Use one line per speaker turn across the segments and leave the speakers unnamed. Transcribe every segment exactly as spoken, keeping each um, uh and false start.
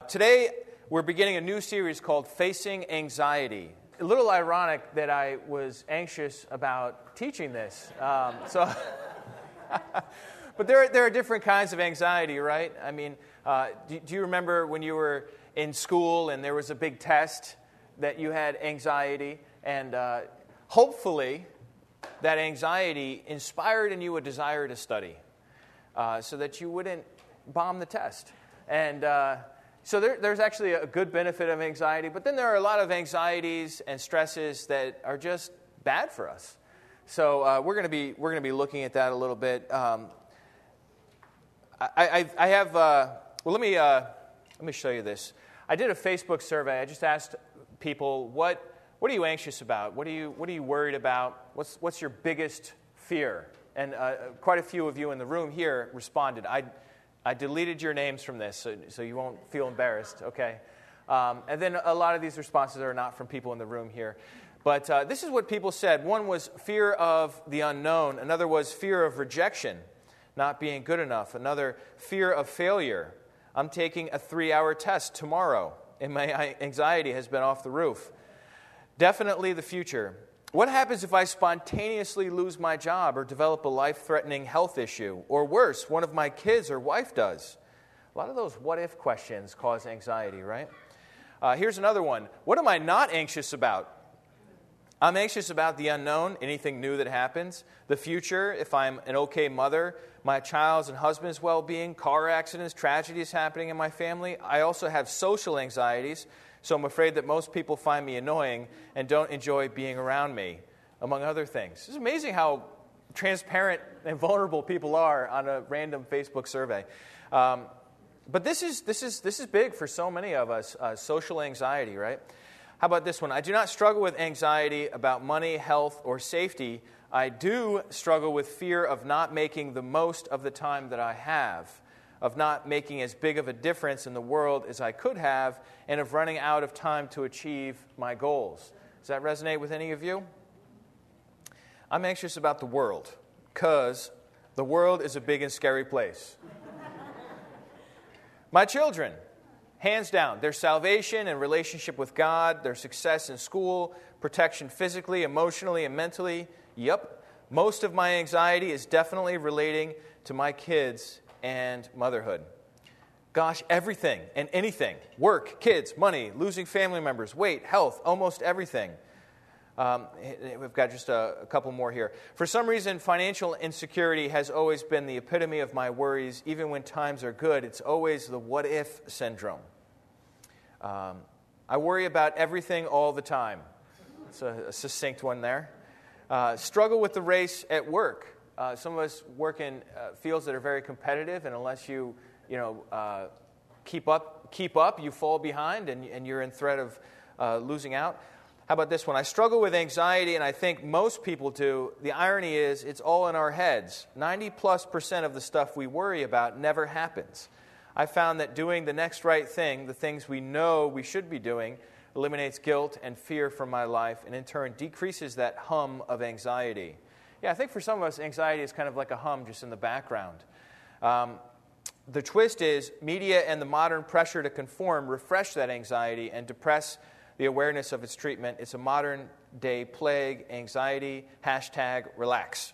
today, we're beginning a new series called Facing Anxiety. A little ironic that I was anxious about teaching this. Um, so, but there, there are different kinds of anxiety, right? I mean, uh, do, do you remember when you were in school and there was a big test that you had anxiety? And uh, hopefully, that anxiety inspired in you a desire to study uh, so that you wouldn't bomb the test. And uh, so there, there's actually a good benefit of anxiety, but then there are a lot of anxieties and stresses that are just bad for us. So uh, we're going to be we're going to be looking at that a little bit. Um, I, I, I have uh, well, let me uh, let me show you this. I did a Facebook survey. I just asked people what what are you anxious about? What are you what are you worried about? What's what's your biggest fear? And uh, quite a few of you in the room here responded. I I deleted your names from this, so, so you won't feel embarrassed, okay? Um, and then a lot of these responses are not from people in the room here. But uh, this is what people said. One was fear of the unknown. Another was fear of rejection, not being good enough. Another, fear of failure. I'm taking a three-hour test tomorrow, and my anxiety has been off the roof. Definitely the future. What happens if I spontaneously lose my job or develop a life-threatening health issue? Or worse, one of my kids or wife does? A lot of those what-if questions cause anxiety, right? Uh, here's another one. What am I not anxious about? I'm anxious about the unknown, anything new that happens, the future, if I'm an okay mother, my child's and husband's well-being, car accidents, tragedies happening in my family. I also have social anxieties, so I'm afraid that most people find me annoying and don't enjoy being around me, among other things. It's amazing how transparent and vulnerable people are on a random Facebook survey. Um, but this is this is this is big for so many of us, uh, social anxiety, right? How about this one? I do not struggle with anxiety about money, health, or safety. I do struggle with fear of not making the most of the time that I have, of not making as big of a difference in the world as I could have, and of running out of time to achieve my goals. Does that resonate with any of you? I'm anxious about the world, because the world is a big and scary place. My children, hands down, their salvation and relationship with God, their success in school, protection physically, emotionally, and mentally, yep. Most of my anxiety is definitely relating to my kids and motherhood. Gosh, everything and anything. Work, kids, money, losing family members, weight, health, almost everything. Um, we've got just a, a couple more here. For some reason, financial insecurity has always been the epitome of my worries. Even when times are good, it's always the what-if syndrome. Um, I worry about everything all the time. It's a, a succinct one there. Uh, struggle with the race at work. Uh, some of us work in uh, fields that are very competitive, and unless you, you know, uh, keep up, keep up, you fall behind, and, and you're in threat of uh, losing out. How about this one? I struggle with anxiety, and I think most people do. The irony is, it's all in our heads. ninety plus percent of the stuff we worry about never happens. I found that doing the next right thing, the things we know we should be doing, eliminates guilt and fear from my life, and in turn decreases that hum of anxiety. Yeah, I think for some of us, anxiety is kind of like a hum just in the background. Um, the twist is media and the modern pressure to conform refresh that anxiety and depress the awareness of its treatment. It's a modern-day plague, anxiety, hashtag relax.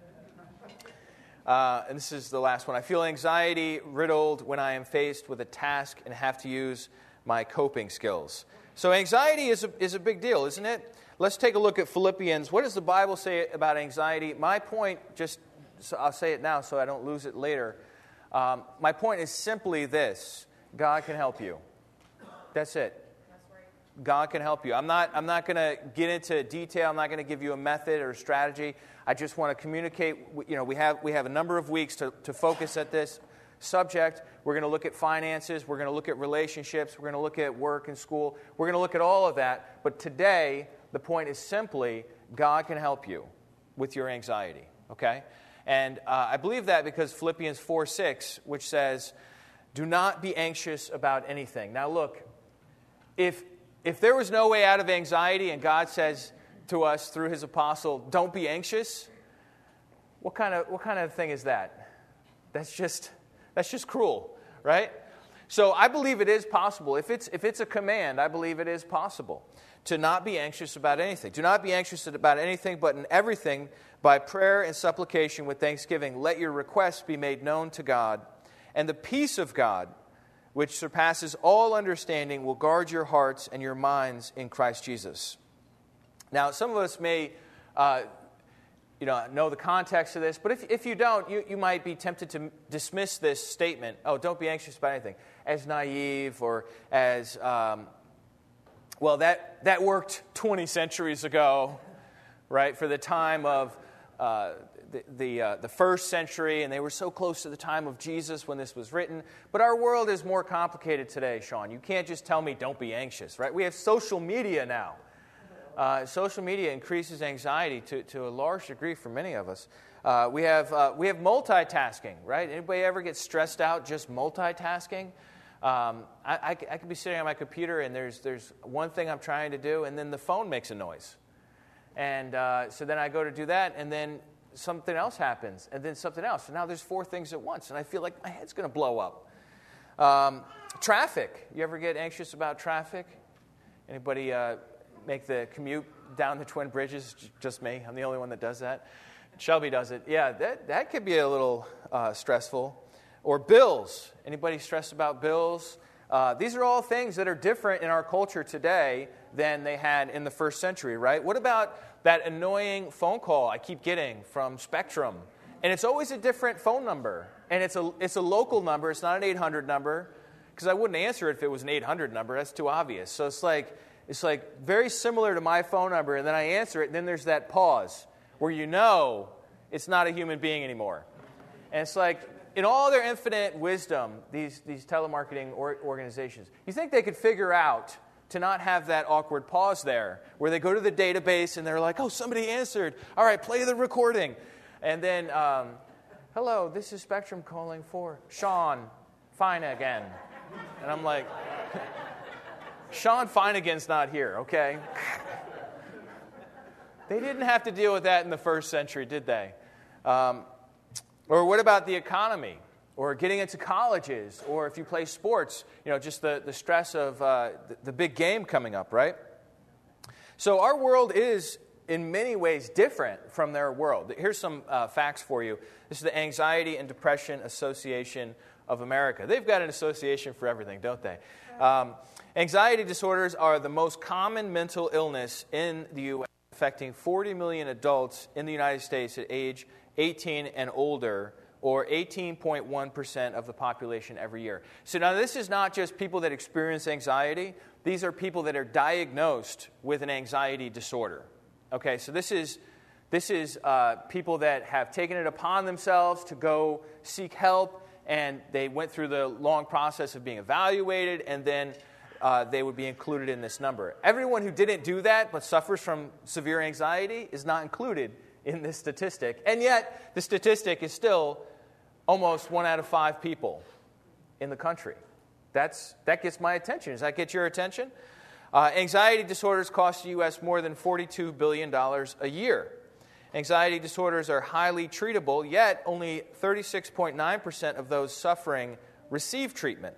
Uh, and this is the last one. I feel anxiety-riddled when I am faced with a task and have to use my coping skills. So anxiety is a, is a big deal, isn't it? Let's take a look at Philippians. What does the Bible say about anxiety? My point, just so I'll say it now so I don't lose it later. Um, my point is simply this. God can help you. That's it. God can help you. I'm not I'm not going to get into detail. I'm not going to give you a method or a strategy. I just want to communicate. You know, we have we have a number of weeks to, to focus at this subject. We're going to look at finances. We're going to look at relationships. We're going to look at work and school. We're going to look at all of that. But today, the point is simply God can help you with your anxiety. Okay? And uh, I believe that because Philippians four six, which says, "Do not be anxious about anything." Now look, if If there was no way out of anxiety and God says to us through his apostle, don't be anxious, what kind of what kind of thing is that? That's just that's just cruel, right? So I believe it is possible. If it's, if it's a command, I believe it is possible to not be anxious about anything. Do not be anxious about anything, but in everything, by prayer and supplication with thanksgiving, let your requests be made known to God. And the peace of God, which surpasses all understanding, will guard your hearts and your minds in Christ Jesus. Now, some of us may uh, you know, know the context of this, but if, if you don't, you, you might be tempted to dismiss this statement, oh, don't be anxious about anything, as naive or as, um, well, that, that worked twenty centuries ago, right, for the time of uh, the, the, uh, the first century, and they were so close to the time of Jesus when this was written. But our world is more complicated today, Sean. You can't just tell me don't be anxious, right? We have social media now. Uh, social media increases anxiety to, to a large degree for many of us. Uh, we have uh, we have multitasking, right? Anybody ever get stressed out just multitasking? Um, I, I, I could be sitting on my computer and there's there's one thing I'm trying to do, and then the phone makes a noise, and uh, so then I go to do that, and then something else happens, and then something else, and now there's four things at once, and I feel like my head's going to blow up. Um, traffic. You ever get anxious about traffic? Anybody? Uh, make the commute down the Twin Bridges? Just me. I'm the only one that does that. Shelby does it. Yeah, that, that could be a little uh, stressful. Or bills. Anybody stressed about bills? Uh, these are all things that are different in our culture today than they had in the first century, right? What about that annoying phone call I keep getting from Spectrum? And it's always a different phone number. And it's a, it's a local number. It's not an eight hundred number. Because I wouldn't answer it if it was an eight hundred number. That's too obvious. So it's like... It's like very similar to my phone number, and then I answer it, and then there's that pause where you know it's not a human being anymore. And it's like, in all their infinite wisdom, these, these telemarketing or, organizations, you think they could figure out to not have that awkward pause there where they go to the database and they're like, oh, somebody answered. All right, play the recording. And then, um, hello, this is Spectrum calling for Sean Finnegan. And I'm like... Sean Finnegan's not here, okay? They didn't have to deal with that in the first century, did they? Um, or what about the economy? Or getting into colleges? Or if you play sports, you know, just the, the stress of uh, the, the big game coming up, right? So our world is, in many ways, different from their world. Here's some uh, facts for you. This is the Anxiety and Depression Association of America. They've got an association for everything, don't they? Um, anxiety disorders are the most common mental illness in the U S, affecting forty million adults in the United States at age eighteen and older, or eighteen point one percent of the population every year. So now this is not just people that experience anxiety. These are people that are diagnosed with an anxiety disorder. Okay, so this is this is uh, people that have taken it upon themselves to go seek help, and they went through the long process of being evaluated, and then uh, they would be included in this number. Everyone who didn't do that but suffers from severe anxiety is not included in this statistic. And yet, the statistic is still almost one out of five people in the country. That's, that gets my attention. Does that get your attention? Uh, anxiety disorders cost the U S more than forty-two billion dollars a year. Anxiety disorders are highly treatable, yet only thirty-six point nine percent of those suffering receive treatment.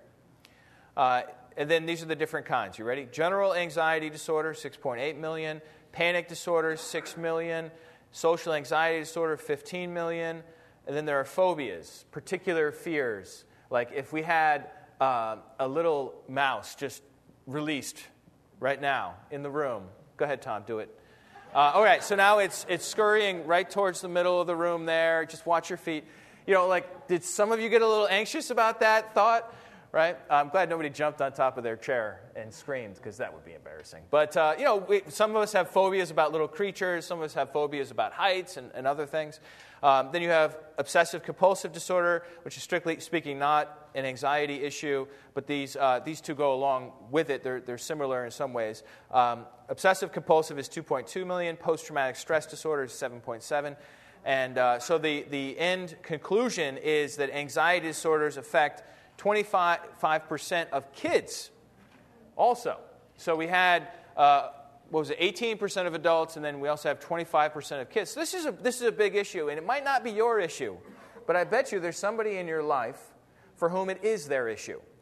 Uh, and then these are the different kinds. You ready? General anxiety disorder, six point eight million. Panic disorder, six million. Social anxiety disorder, fifteen million. And then there are phobias, particular fears. Like if we had uh, a little mouse just released right now in the room. Go ahead, Tom, do it. Uh, all right, so now it's it's scurrying right towards the middle of the room there. Just watch your feet. You know, like, did some of you get a little anxious about that thought? Right? I'm glad nobody jumped on top of their chair and screamed, because that would be embarrassing. But, uh, you know, we, some of us have phobias about little creatures. Some of us have phobias about heights and, and other things. Um, then you have obsessive-compulsive disorder, which is strictly speaking not an anxiety issue, but these uh, these two go along with it. They're, they're similar in some ways. Um, obsessive-compulsive is two point two million. Post-traumatic stress disorder is seven point seven. And uh, so the, the end conclusion is that anxiety disorders affect twenty-five percent of kids also. So we had, uh, what was it, eighteen percent of adults, and then we also have twenty-five percent of kids. So this is a, this is a big issue, and it might not be your issue, but I bet you there's somebody in your life for whom it is their issue.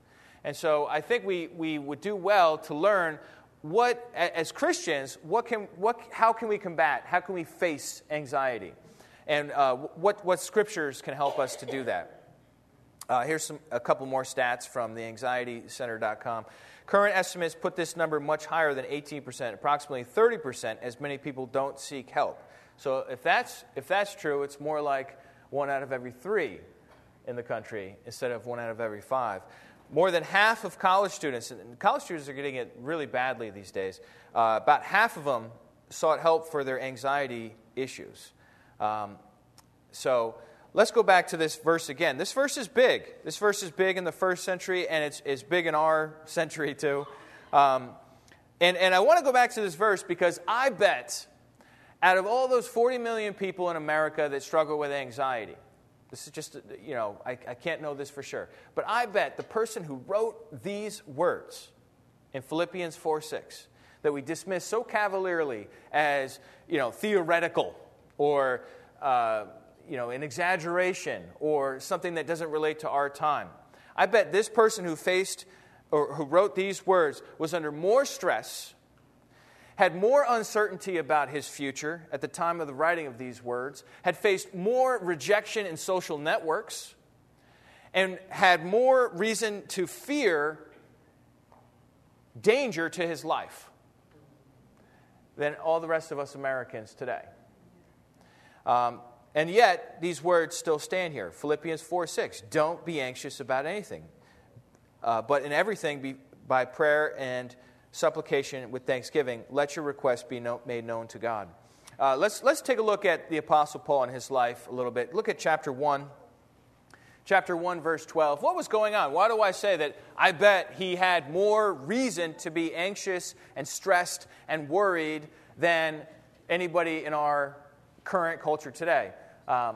And so I think we, we would do well to learn what, as Christians, what can, what, how can we combat, how can we face anxiety? And uh, what, what scriptures can help us to do that? Uh, here's some, a couple more stats from the anxiety center dot com. Current estimates put this number much higher than eighteen percent, approximately thirty percent, as many people don't seek help. So if that's, if that's true, it's more like one out of every three in the country instead of one out of every five. More than half of college students, and college students are getting it really badly these days, uh, about half of them sought help for their anxiety issues. Um, so let's go back to this verse again. This verse is big. This verse is big in the first century, and it's, it's big in our century too. Um, and, and I want to go back to this verse because I bet out of all those forty million people in America that struggle with anxiety, this is just, you know, I, I can't know this for sure, but I bet the person who wrote these words in Philippians four six that we dismiss so cavalierly as, you know, theoretical or, uh, you know, an exaggeration or something that doesn't relate to our time. I bet this person who faced or who wrote these words was under more stress, had more uncertainty about his future at the time of the writing of these words, had faced more rejection in social networks, and had more reason to fear danger to his life than all the rest of us Americans today. Um, and yet, these words still stand here. Philippians four six, don't be anxious about anything, uh, but in everything be by prayer and supplication with thanksgiving, let your requests be no, made known to God. Uh, let's, let's take a look at the Apostle Paul and his life a little bit. Look at chapter one. Chapter one, verse twelve. What was going on? Why do I say that I bet he had more reason to be anxious and stressed and worried than anybody in our current culture today? Um,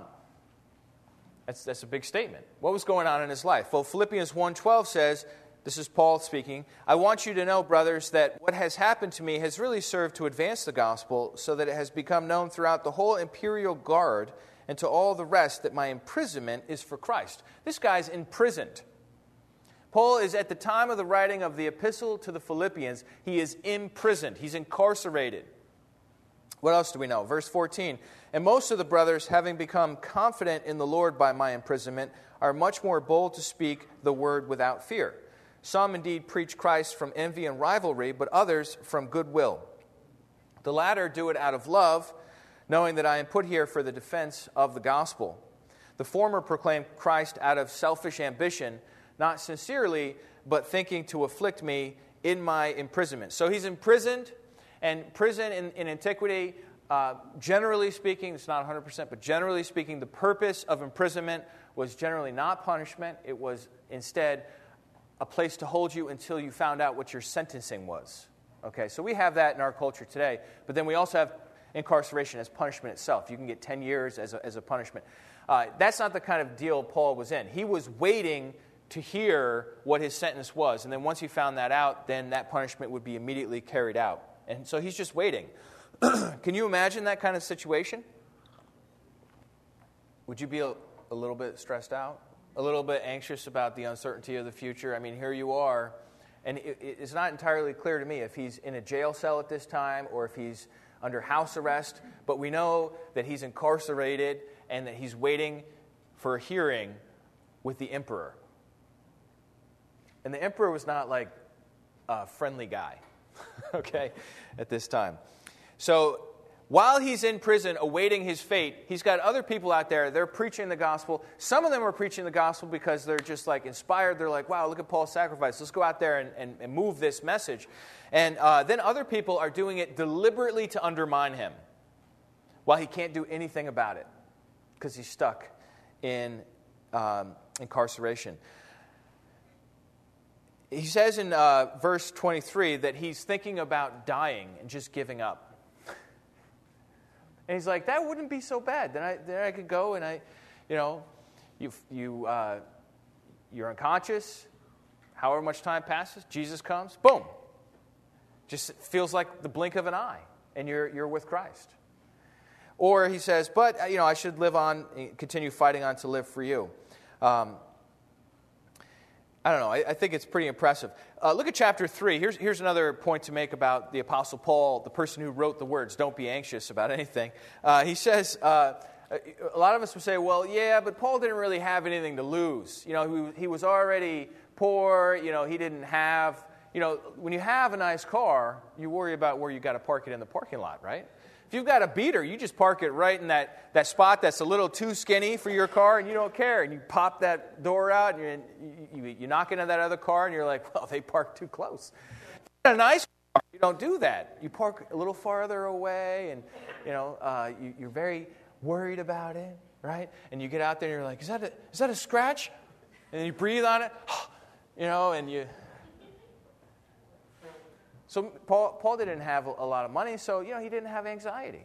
that's, that's a big statement. What was going on in his life? Well, Philippians one twelve says, this is Paul speaking, I want you to know, brothers, that what has happened to me has really served to advance the gospel so that it has become known throughout the whole imperial guard and to all the rest that my imprisonment is for Christ. This guy's imprisoned. Paul is, at the time of the writing of the epistle to the Philippians, he is imprisoned. He's incarcerated. What else do we know? Verse fourteen, and most of the brothers, having become confident in the Lord by my imprisonment, are much more bold to speak the word without fear. Some indeed preach Christ from envy and rivalry, but others from goodwill. The latter do it out of love, knowing that I am put here for the defense of the gospel. The former proclaim Christ out of selfish ambition, not sincerely, but thinking to afflict me in my imprisonment. So he's imprisoned, and prison in, in antiquity, uh, generally speaking, it's not one hundred percent, but generally speaking, the purpose of imprisonment was generally not punishment. It was instead a place to hold you until you found out what your sentencing was. Okay, so we have that in our culture today, but then we also have incarceration as punishment itself. You can get ten years as a, as a punishment. Uh, that's not the kind of deal Paul was in. He was waiting to hear what his sentence was, and then once he found that out, then that punishment would be immediately carried out. And so he's just waiting. Can you imagine that kind of situation? Would you be a, a little bit stressed out? A little bit anxious about the uncertainty of the future? I mean, here you are, and it, it's not entirely clear to me if he's in a jail cell at this time or if he's under house arrest, but we know that he's incarcerated and that he's waiting for a hearing with the emperor. And the emperor was not like a friendly guy, okay, at this time. So while he's in prison awaiting his fate, he's got other people out there. They're preaching the gospel. Some of them are preaching the gospel because they're just like inspired. They're like, wow, look at Paul's sacrifice. Let's go out there and, and, and move this message. And uh, then other people are doing it deliberately to undermine him while he can't do anything about it because he's stuck in um, incarceration. He says in uh, verse twenty-three that he's thinking about dying and just giving up. And he's like, that wouldn't be so bad. Then I, then I could go and I, you know, you, you, uh, you're unconscious. However much time passes, Jesus comes. Boom. Just feels like the blink of an eye, and you're you're with Christ. Or he says, but you know, I should live on, continue fighting on to live for you. Um, I don't know. I, I think it's pretty impressive. Uh, look at chapter three. Here's, here's another point to make about the Apostle Paul, the person who wrote the words, don't be anxious about anything. Uh, he says, uh, a lot of us would say, well, yeah, but Paul didn't really have anything to lose. You know, he, he was already poor. You know, he didn't have, you know, when you have a nice car, you worry about where you got to park it in the parking lot, right? If you've got a beater, you just park it right in that, that spot that's a little too skinny for your car, and you don't care. And you pop that door out, and you, you, you knock into that other car, and you're like, well, they parked too close. A nice car, you don't do that. You park a little farther away, and you know uh, you, you're very worried about it, right? And you get out there, and you're like, is that a, is that a scratch? And then you breathe on it, you know, and you... So Paul, Paul didn't have a lot of money, so you know he didn't have anxiety.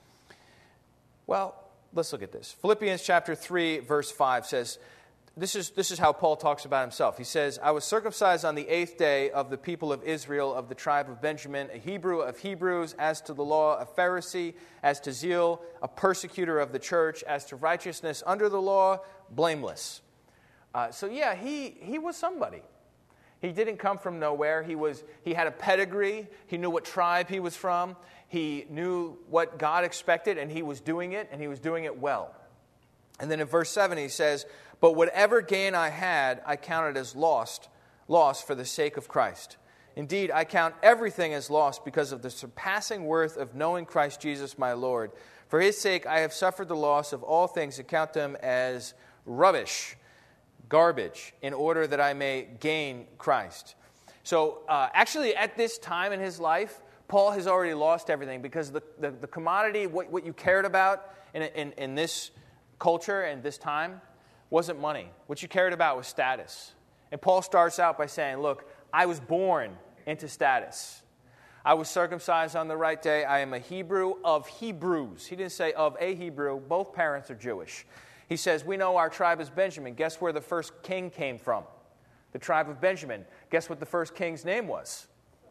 Well, let's look at this. Philippians chapter three, verse five says, this is, this is how Paul talks about himself. He says, I was circumcised on the eighth day of the people of Israel, of the tribe of Benjamin, a Hebrew of Hebrews, as to the law, a Pharisee, as to zeal, a persecutor of the church, as to righteousness under the law, blameless. Uh, so yeah, he, he was somebody. He didn't come from nowhere. He was. He had a pedigree. He knew what tribe he was from. He knew what God expected, and he was doing it, and he was doing it well. And then in verse seven he says, but whatever gain I had, I counted as lost, loss for the sake of Christ. Indeed, I count everything as lost because of the surpassing worth of knowing Christ Jesus my Lord. For his sake I have suffered the loss of all things and count them as rubbish, garbage, in order that I may gain Christ. So uh, actually at this time in his life, Paul has already lost everything because the, the, the commodity, what, what you cared about in, in, in this culture and this time wasn't money. What you cared about was status. And Paul starts out by saying, look, I was born into status. I was circumcised on the right day. I am a Hebrew of Hebrews. He didn't say of a Hebrew. Both parents are Jewish. He says, we know our tribe is Benjamin. Guess where the first king came from? The tribe of Benjamin. Guess what the first king's name was?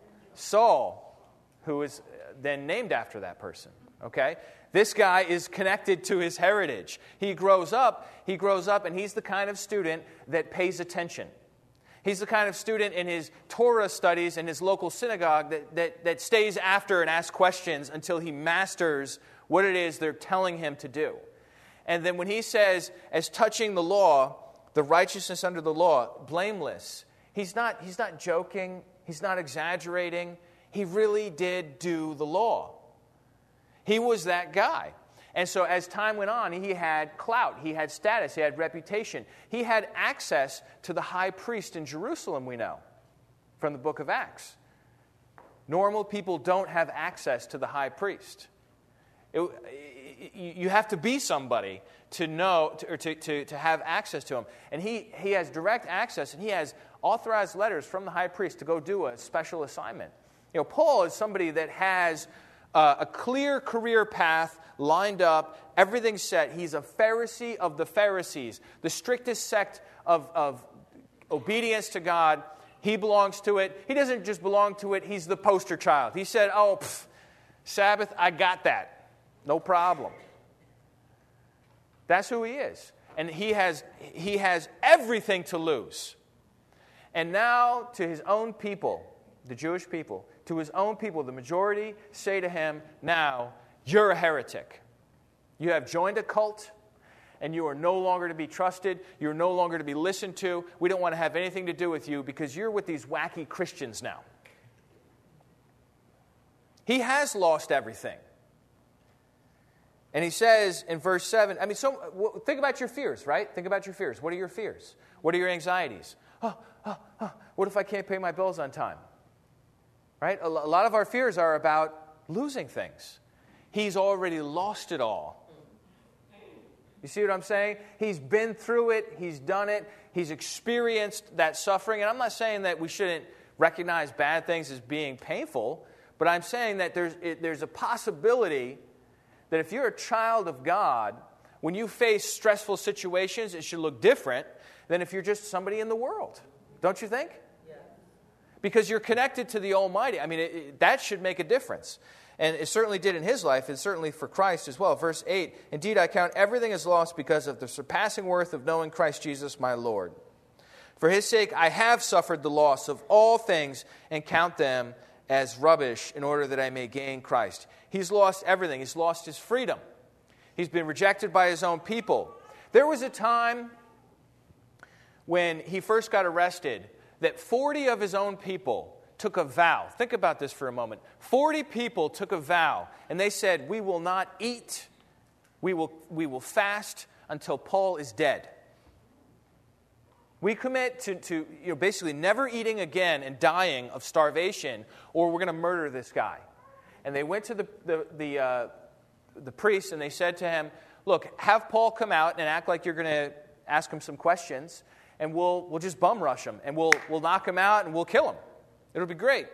Saul, who is then named after that person. Okay? This guy is connected to his heritage. He grows up, he grows up, and he's the kind of student that pays attention. He's the kind of student in his Torah studies in his local synagogue that, that, that stays after and asks questions until he masters what it is they're telling him to do. And then when he says, as touching the law, the righteousness under the law, blameless, he's not, he's not joking, he's not exaggerating. He really did do the law. He was that guy. And so as time went on, he had clout, he had status, he had reputation. He had access to the high priest in Jerusalem, we know, from the book of Acts. Normal people don't have access to the high priest. It, you have to be somebody to know to, or to, to, to have access to him. And he, he has direct access, and he has authorized letters from the high priest to go do a special assignment. You know, Paul is somebody that has uh, a clear career path lined up, everything set. He's a Pharisee of the Pharisees, the strictest sect of, of obedience to God. He belongs to it. He doesn't just belong to it, he's the poster child. He said, oh, pff, Sabbath, I got that. No problem. That's who he is. And he has, he has everything to lose. And now to his own people, the Jewish people, to his own people, the majority say to him, now, you're a heretic. You have joined a cult, and you are no longer to be trusted. You're no longer to be listened to. We don't want to have anything to do with you because you're with these wacky Christians now. He has lost everything. And he says in verse seven, I mean, so think about your fears, right? Think about your fears. What are your fears? What are your anxieties? Oh, oh, oh, what if I can't pay my bills on time? Right? A lot of our fears are about losing things. He's already lost it all. You see what I'm saying? He's been through it. He's done it. He's experienced that suffering. And I'm not saying that we shouldn't recognize bad things as being painful, but I'm saying that there's, it, there's a possibility that if you're a child of God, when you face stressful situations, it should look different than if you're just somebody in the world. Don't you think? Yeah. Because you're connected to the Almighty. I mean, it, it, that should make a difference. And it certainly did in his life, and certainly for Christ as well. Verse eight, indeed, I count everything as lost because of the surpassing worth of knowing Christ Jesus my Lord. For his sake I have suffered the loss of all things and count them as rubbish in order that I may gain Christ. He's lost everything. He's lost his freedom. He's been rejected by his own people. There was a time when he first got arrested that forty of his own people took a vow. Think about this for a moment. forty people took a vow, and they said, we will not eat, we will, we will fast until Paul is dead. We commit to, to you know, basically never eating again and dying of starvation, or we're going to murder this guy. And they went to the, the, the, uh, the priest, and they said to him, look, have Paul come out and act like you're going to ask him some questions, and we'll, we'll just bum rush him, and we'll, we'll knock him out, and we'll kill him. It'll be great.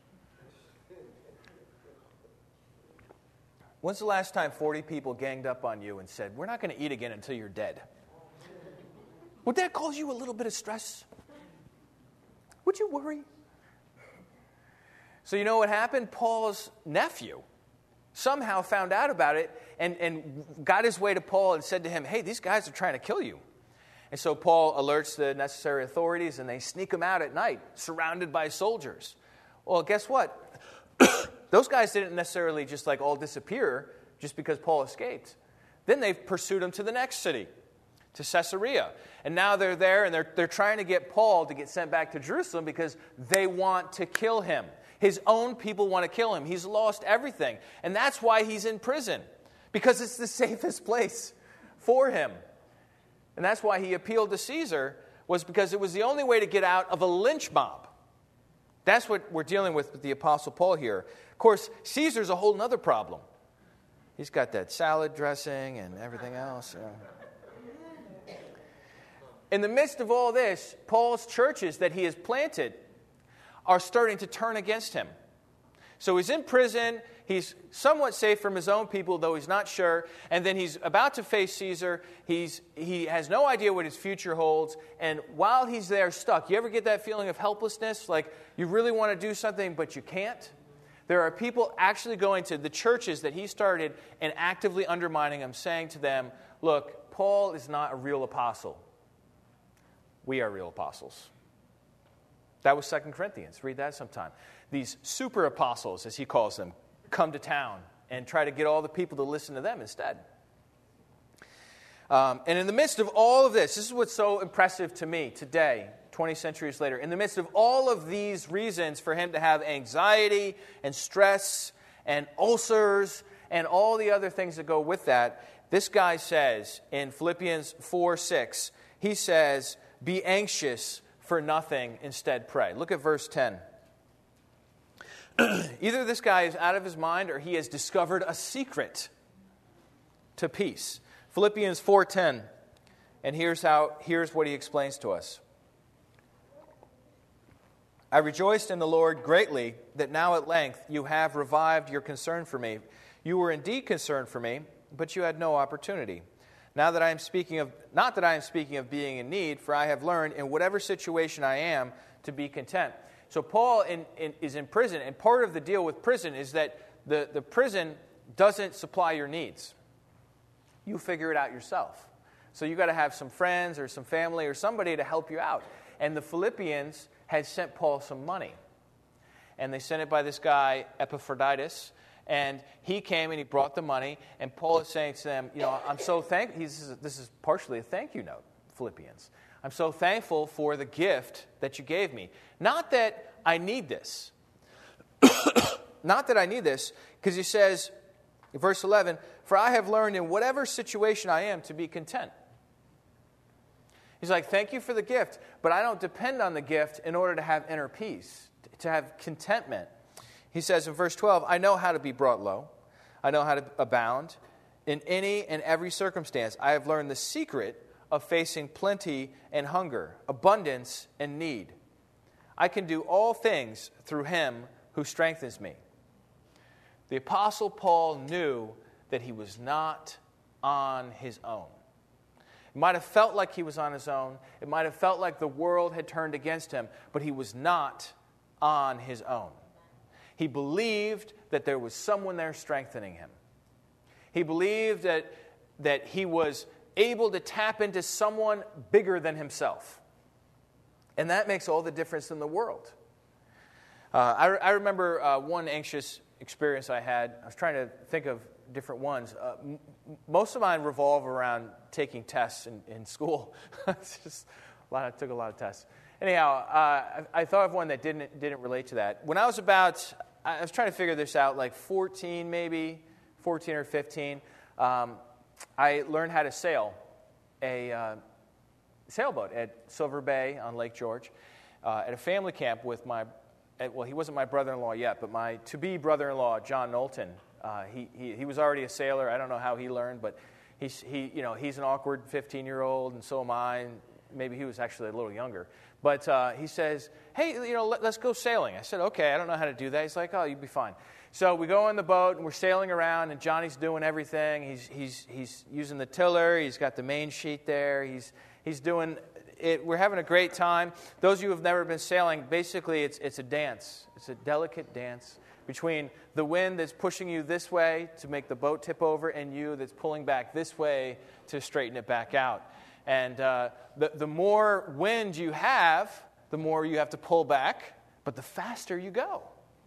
When's the last time forty people ganged up on you and said, we're not going to eat again until you're dead? Would that cause you a little bit of stress? Would you worry? So you know what happened? Paul's nephew somehow found out about it and, and got his way to Paul and said to him, hey, these guys are trying to kill you. And so Paul alerts the necessary authorities, and they sneak him out at night, surrounded by soldiers. Well, guess what? Those guys didn't necessarily just like all disappear just because Paul escaped. Then they pursued him to the next city, to Caesarea. And now they're there, and they're, they're trying to get Paul to get sent back to Jerusalem because they want to kill him. His own people want to kill him. He's lost everything. And that's why he's in prison, because it's the safest place for him. And that's why he appealed to Caesar, was because it was the only way to get out of a lynch mob. That's what we're dealing with with the Apostle Paul here. Of course, Caesar's a whole other problem. He's got that salad dressing and everything else. Yeah. In the midst of all this, Paul's churches that he has planted are starting to turn against him. So he's in prison. He's somewhat safe from his own people, though he's not sure. And then he's about to face Caesar. He's, he has no idea what his future holds. And while he's there stuck, you ever get that feeling of helplessness? Like you really want to do something, but you can't? There are people actually going to the churches that he started and actively undermining them, saying to them, look, Paul is not a real apostle. We are real apostles. That was Second Corinthians. Read that sometime. These super apostles, as he calls them, come to town and try to get all the people to listen to them instead. Um, and in the midst of all of this, this is what's so impressive to me today, twenty centuries later. In the midst of all of these reasons for him to have anxiety and stress and ulcers and all the other things that go with that, this guy says in Philippians four six, he says, be anxious for nothing, instead pray. Look at verse ten. Either this guy is out of his mind or he has discovered a secret to peace. Philippians four ten. And here's how here's what he explains to us. I rejoiced in the Lord greatly that now at length you have revived your concern for me. You were indeed concerned for me, but you had no opportunity. Now that I am speaking of, not that I am speaking of being in need, for I have learned in whatever situation I am to be content. So Paul in, in, is in prison, and part of the deal with prison is that the, the prison doesn't supply your needs. You figure it out yourself. So you've got to have some friends or some family or somebody to help you out. And the Philippians had sent Paul some money. And they sent it by this guy, Epaphroditus. And he came and he brought the money. And Paul is saying to them, you know, I'm so thankful. This is, this is partially a thank you note, Philippians. I'm so thankful for the gift that you gave me. Not that I need this. Not that I need this, because he says, in verse eleven, for I have learned in whatever situation I am to be content. He's like, thank you for the gift, but I don't depend on the gift in order to have inner peace, to have contentment. He says in verse twelve, I know how to be brought low. I know how to abound. In any and every circumstance, I have learned the secret of facing plenty and hunger, abundance and need. I can do all things through him who strengthens me. The Apostle Paul knew that he was not on his own. It might have felt like he was on his own. It might have felt like the world had turned against him, but he was not on his own. He believed that there was someone there strengthening him. He believed that, that he was able to tap into someone bigger than himself. And that makes all the difference in the world. Uh, I, I remember uh, one anxious experience I had. I was trying to think of different ones. Uh, m- most of mine revolve around taking tests in, in school. It's just a lot. I took a lot of tests. Anyhow, uh, I, I thought of one that didn't didn't relate to that. When I was about, I was trying to figure this out, like fourteen maybe, fourteen or fifteen. Um, I learned how to sail a uh, sailboat at Silver Bay on Lake George uh, at a family camp with my. Well, he wasn't my brother-in-law yet, but my to-be brother-in-law, John Knowlton. Uh, he, he he was already a sailor. I don't know how he learned, but he's he you know he's an awkward fifteen-year-old, and so am I. And maybe he was actually a little younger. But uh, he says, "Hey, you know, let, let's go sailing." I said, "Okay, I don't know how to do that." He's like, "Oh, you'll be fine." So we go on the boat and we're sailing around, and Johnny's doing everything. He's he's he's using the tiller. He's got the main sheet there. He's he's doing. It, we're having a great time. Those of you who have never been sailing, basically it's it's a dance. It's a delicate dance between the wind that's pushing you this way to make the boat tip over and you that's pulling back this way to straighten it back out. And uh, the, the more wind you have, the more you have to pull back, but the faster you go.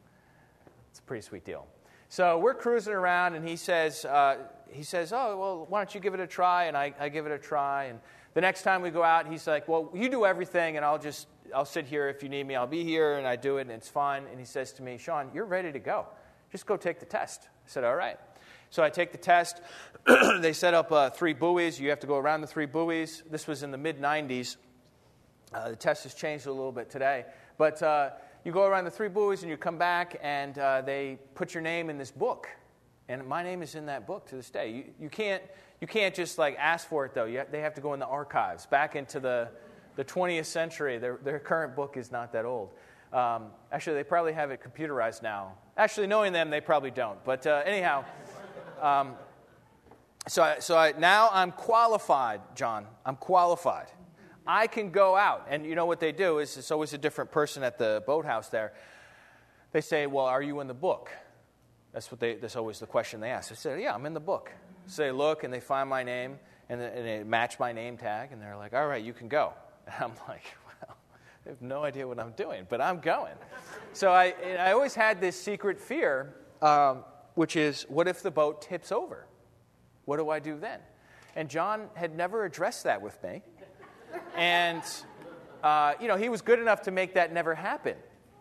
It's a pretty sweet deal. So we're cruising around, and he says, uh, he says, "Oh, well, why don't you give it a try?" And I, I give it a try, and the next time we go out, he's like, "Well, you do everything, and I'll just, I'll sit here if you need me. I'll be here," and I do it, and it's fine. And he says to me, "Sean, you're ready to go. Just go take the test." I said, "All right." So I take the test. They set up uh, three buoys. You have to go around the three buoys. This was in the mid nineties. Uh, the test has changed a little bit today. But uh, you go around the three buoys, and you come back, and uh, they put your name in this book. And my name is in that book to this day. You, you can't you can't just like ask for it though. You, they have to go in the archives back into the, the twentieth century. Their their current book is not that old. Um, actually, they probably have it computerized now. Actually, knowing them, they probably don't. But uh, anyhow, um, so I, so I, now I'm qualified, John. I'm qualified. I can go out, and you know what they do is it's always a different person at the boathouse there. They say, "Well, are you in the book?" That's what they. That's always the question they ask. I said, "Yeah, I'm in the book." So they look and they find my name and they, and they match my name tag, and they're like, "All right, you can go." And I'm like, "Well, I have no idea what I'm doing, but I'm going." So I I always had this secret fear, um, which is, what if the boat tips over? What do I do then? And John had never addressed that with me, and uh, you know he was good enough to make that never happen.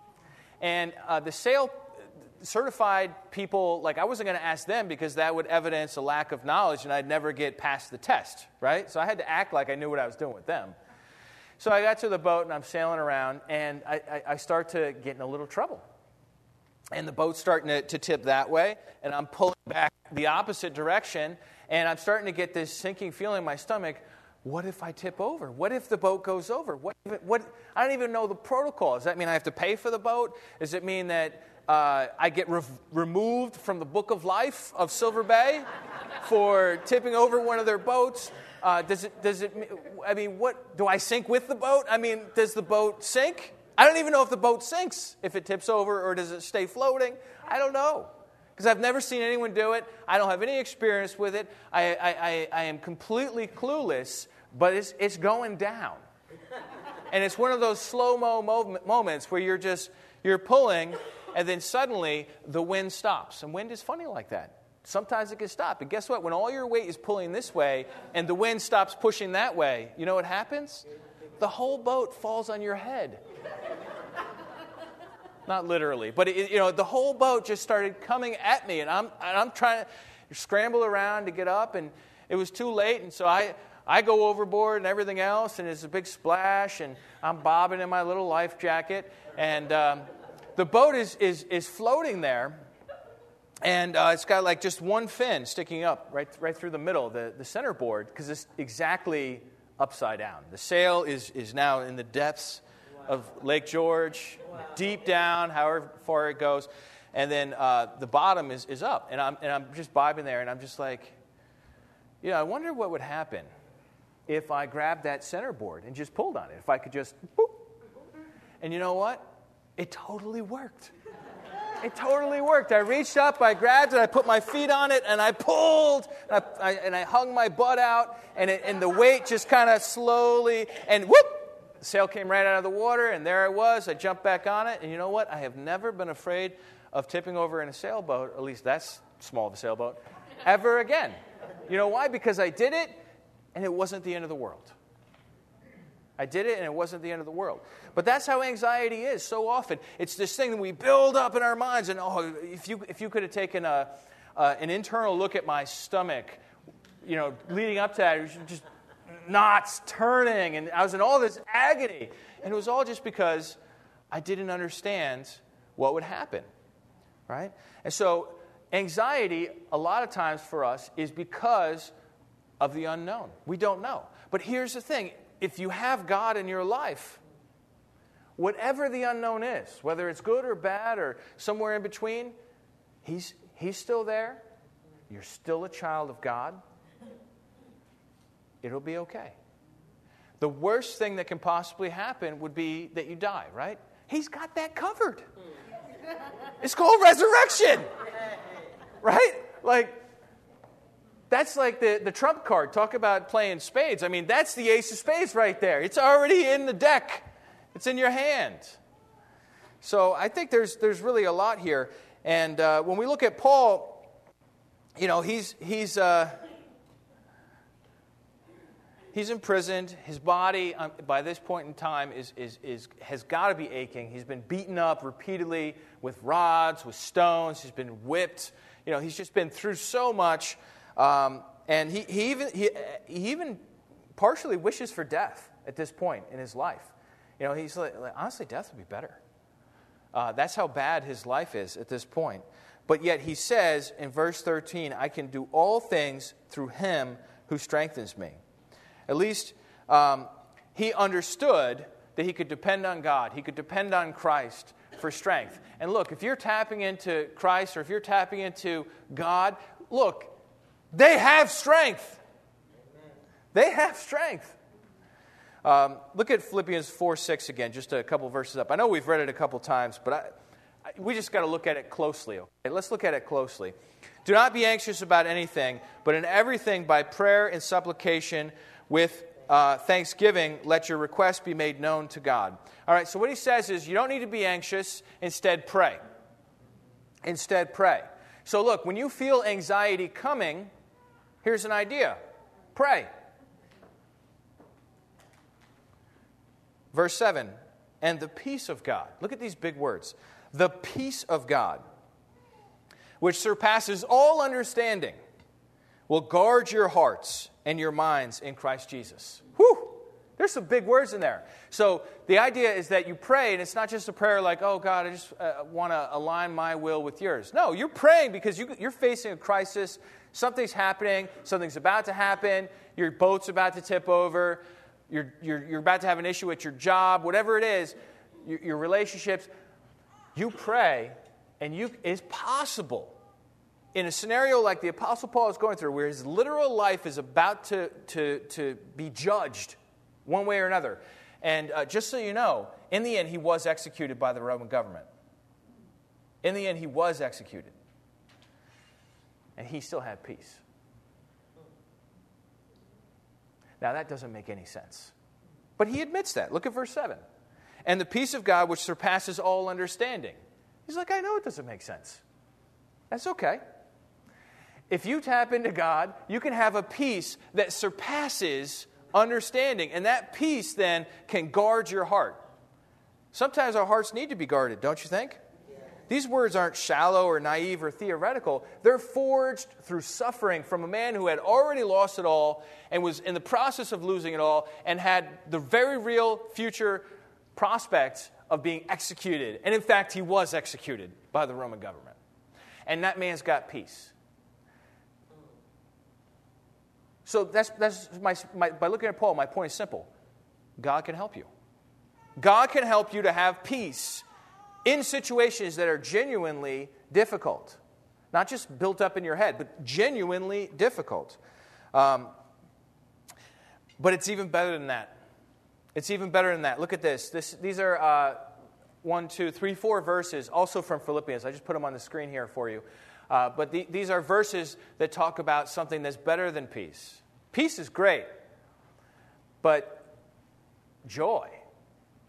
And uh, the sail. Certified people, like I wasn't going to ask them because that would evidence a lack of knowledge and I'd never get past the test, right? So I had to act like I knew what I was doing with them. So I got to the boat and I'm sailing around and I, I, I start to get in a little trouble. And the boat's starting to, to tip that way and I'm pulling back the opposite direction and I'm starting to get this sinking feeling in my stomach. What if I tip over? What if the boat goes over? What? What? I don't even know the protocol. Does that mean I have to pay for the boat? Does it mean that uh, I get re- removed from the book of life of Silver Bay for tipping over one of their boats? Uh, does it? Does it? I mean, what? Do I sink with the boat? I mean, does the boat sink? I don't even know if the boat sinks if it tips over, or does it stay floating? I don't know. Because I've never seen anyone do it. I don't have any experience with it. I, I, I, I am completely clueless, but it's, it's going down. And it's one of those slow-mo mo- moments where you're just, you're pulling, and then suddenly the wind stops. And wind is funny like that. Sometimes it can stop. And guess what? When all your weight is pulling this way, and the wind stops pushing that way, you know what happens? The whole boat falls on your head. Not literally, but it, you know, the whole boat just started coming at me, and I'm and I'm trying to scramble around to get up, and it was too late, and so I I go overboard and everything else, and it's a big splash, and I'm bobbing in my little life jacket, and um, the boat is is is floating there, and uh, it's got like just one fin sticking up right right through the middle, the the center board, because it's exactly upside down. The sail is is now in the depths of Lake George, wow. Deep down, however far it goes, and then uh, the bottom is, is up, and I'm and I'm just bobbing there, and I'm just like, yeah, I wonder what would happen if I grabbed that center board and just pulled on it. If I could just, boop. And you know what? It totally worked. It totally worked. I reached up, I grabbed it, I put my feet on it, and I pulled, and I, I, and I hung my butt out, and it, and the weight just kind of slowly, and whoop. the sail came right out of the water, and there I was. I jumped back on it, and you know what? I have never been afraid of tipping over in a sailboat, at least that's small of a sailboat, ever again. You know why? Because I did it, and it wasn't the end of the world. I did it, and it wasn't the end of the world. But that's how anxiety is so often. It's this thing that we build up in our minds, and oh, if you if you could have taken a uh, an internal look at my stomach, you know, leading up to that, it was just knots turning, and I was in all this agony, and it was all just because I didn't understand what would happen, right? And so anxiety, a lot of times for us, is because of the unknown. We don't know. But here's the thing. If you have God in your life, whatever the unknown is, whether it's good or bad or somewhere in between, He's, he's still there. You're still a child of God. It'll be okay. The worst thing that can possibly happen would be that you die, right? He's got that covered. It's called resurrection. Right? Like, that's like the, the trump card. Talk about playing spades. I mean, that's the ace of spades right there. It's already in the deck. It's in your hand. So I think there's there's really a lot here. And uh, when we look at Paul, you know, he's he's uh, he's imprisoned. His body, um, by this point in time, is is is has got to be aching. He's been beaten up repeatedly with rods, with stones. He's been whipped. You know, he's just been through so much. Um, and he, he even he, he even partially wishes for death at this point in his life. You know, he's like, honestly, death would be better. Uh, that's how bad his life is at this point. But yet he says in verse thirteen, I can do all things through him who strengthens me. At least um, he understood that he could depend on God. He could depend on Christ for strength. And look, if you're tapping into Christ or if you're tapping into God, look, they have strength. They have strength. Um, look at Philippians four six again, just a couple verses up. I know we've read it a couple times, but I, I, we just got to look at it closely. Okay? Let's look at it closely. Do not be anxious about anything, but in everything by prayer and supplication with uh, thanksgiving, let your requests be made known to God. All right, so what he says is you don't need to be anxious. Instead, pray. Instead, pray. So look, when you feel anxiety coming, here's an idea. Pray. Verse seven, and the peace of God. Look at these big words. The peace of God, which surpasses all understanding, will guard your hearts and your minds in Christ Jesus. Whew! There's some big words in there. So the idea is that you pray, and it's not just a prayer like, oh, God, I just uh, want to align my will with yours. No, you're praying because you, you're facing a crisis. Something's happening. Something's about to happen. Your boat's about to tip over. You're, you're, you're about to have an issue at your job. Whatever it is, your, your relationships. You pray, and you it's possible in a scenario like the Apostle Paul is going through, where his literal life is about to, to, to be judged one way or another. And uh, just so you know, in the end, he was executed by the Roman government. In the end, he was executed. And he still had peace. Now, that doesn't make any sense. But he admits that. Look at verse seven. And the peace of God, which surpasses all understanding. He's like, I know it doesn't make sense. That's okay. If you tap into God, you can have a peace that surpasses understanding. And that peace then can guard your heart. Sometimes our hearts need to be guarded, don't you think? These words aren't shallow or naive or theoretical. They're forged through suffering from a man who had already lost it all and was in the process of losing it all and had the very real future prospects of being executed. And in fact, he was executed by the Roman government. And that man's got peace. So that's that's my, my by looking at Paul, my point is simple. God can help you. God can help you to have peace in situations that are genuinely difficult. Not just built up in your head, but genuinely difficult. Um, but it's even better than that. It's even better than that. Look at this. this these are uh, one, two, three, four verses, also from Philippians. I just put them on the screen here for you. Uh, but the, these are verses that talk about something that's better than peace. Peace is great, but joy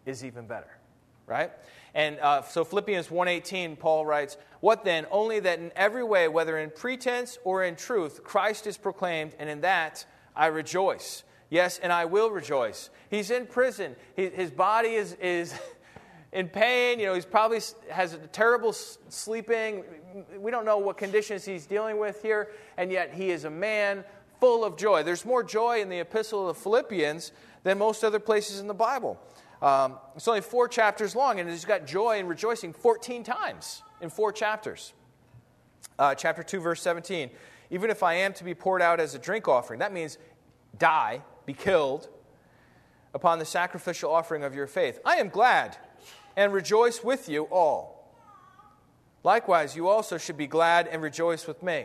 is even better, right? And uh, so Philippians one eighteen, Paul writes, "What then? Only that in every way, whether in pretense or in truth, Christ is proclaimed, and in that I rejoice. Yes, and I will rejoice." He's in prison. He, his body is is in pain. You know, he's probably has a terrible sleeping. We don't know what conditions he's dealing with here, and yet he is a man full of joy. There's more joy in the Epistle of Philippians than most other places in the Bible. Um, it's only four chapters long, and he's got joy and rejoicing fourteen times in four chapters. Uh, chapter two, verse seventeen. "Even if I am to be poured out as a drink offering," that means die, be killed, "upon the sacrificial offering of your faith, I am glad and rejoice with you all. Likewise, you also should be glad and rejoice with me."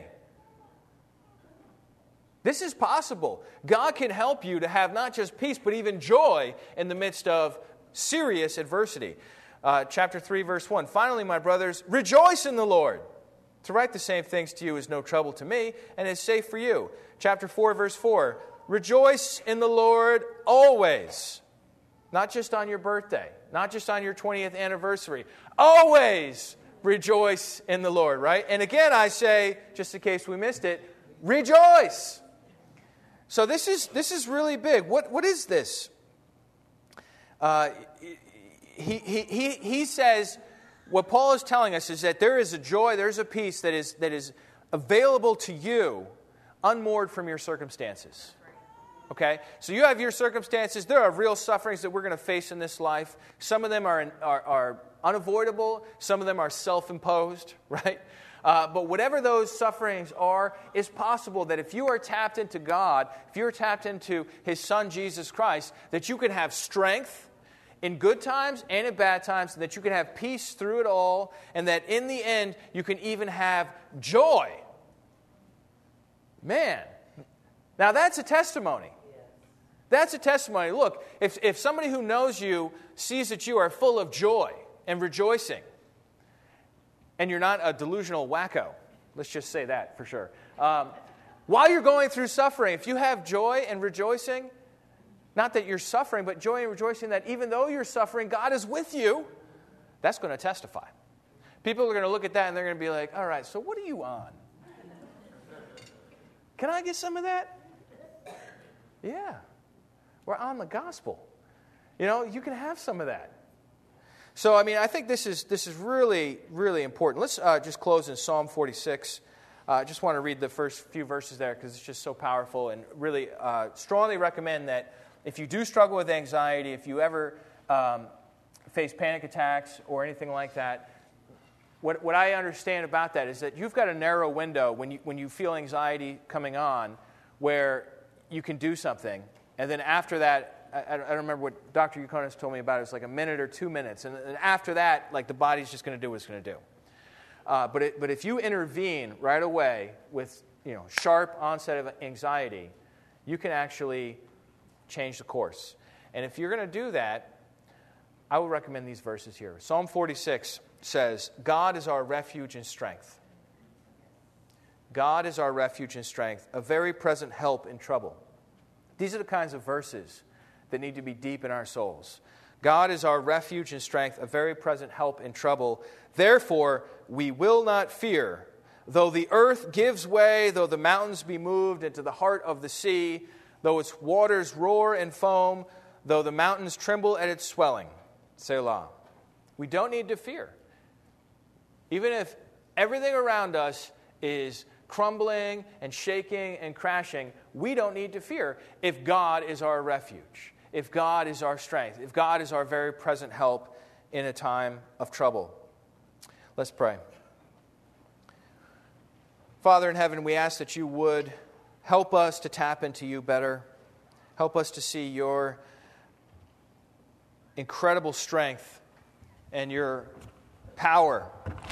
This is possible. God can help you to have not just peace, but even joy in the midst of serious adversity. Uh, chapter three, verse one. "Finally, my brothers, rejoice in the Lord. To write the same things to you is no trouble to me, and is safe for you." Chapter four, verse four. "Rejoice in the Lord always." Not just on your birthday, not just on your twentieth anniversary. Always rejoice in the Lord, right? And again, I say, just in case we missed it, rejoice. So this is this is really big. What what is this? Uh, he, he he he says, what Paul is telling us is that there is a joy, there's a peace that is that is available to you, unmoored from your circumstances. Okay? So you have your circumstances. There are real sufferings that we're going to face in this life. Some of them are are, are unavoidable. Some of them are self-imposed, right? Uh, but whatever those sufferings are, it's possible that if you are tapped into God, if you're tapped into His Son, Jesus Christ, that you can have strength in good times and in bad times, and that you can have peace through it all, and that in the end, you can even have joy. Man, now that's a testimony. That's a testimony. Look, if, if somebody who knows you sees that you are full of joy and rejoicing, and you're not a delusional wacko, let's just say that for sure. Um, while you're going through suffering, if you have joy and rejoicing, not that you're suffering, but joy and rejoicing that even though you're suffering, God is with you, that's going to testify. People are going to look at that and they're going to be like, all right, so what are you on? Can I get some of that? Yeah. We're on the gospel. You know, you can have some of that. So, I mean, I think this is this is really, really important. Let's uh, just close in Psalm forty-six. I uh, just want to read the first few verses there because it's just so powerful, and really uh, strongly recommend that if you do struggle with anxiety, if you ever um, face panic attacks or anything like that, what, what I understand about that is that you've got a narrow window when you, when you feel anxiety coming on where you can do something, and then after that, I, I don't remember what Doctor Yukonis told me about it. It's like a minute or two minutes. And, and after that, like the body's just going to do what it's going to do. Uh, but, it, but if you intervene right away with, you know, sharp onset of anxiety, you can actually change the course. And if you're going to do that, I would recommend these verses here. Psalm forty-six says, "God is our refuge and strength. God is our refuge and strength, a very present help in trouble." These are the kinds of verses that need to be deep in our souls. God is our refuge and strength, a very present help in trouble. Therefore, we will not fear, though the earth gives way, though the mountains be moved into the heart of the sea, though its waters roar and foam, though the mountains tremble at its swelling. Selah. We don't need to fear. Even if everything around us is crumbling and shaking and crashing, we don't need to fear if God is our refuge, if God is our strength, if God is our very present help in a time of trouble. Let's pray. Father in heaven, we ask that you would help us to tap into you better. Help us to see your incredible strength and your power.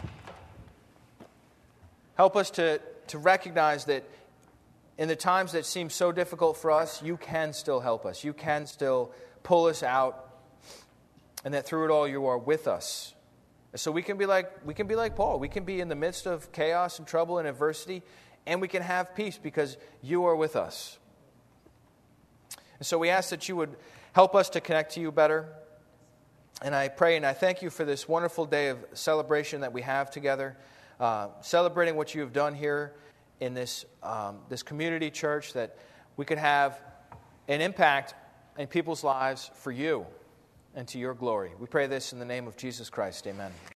Help us to, to recognize that in the times that seem so difficult for us, you can still help us. You can still pull us out, and that through it all you are with us. So we can be like we can be like Paul. We can be in the midst of chaos and trouble and adversity, and we can have peace because you are with us. And so we ask that you would help us to connect to you better. And I pray and I thank you for this wonderful day of celebration that we have together, uh, celebrating what you have done here in this um, this community church, that we could have an impact in people's lives for you and to your glory. We pray this in the name of Jesus Christ. Amen.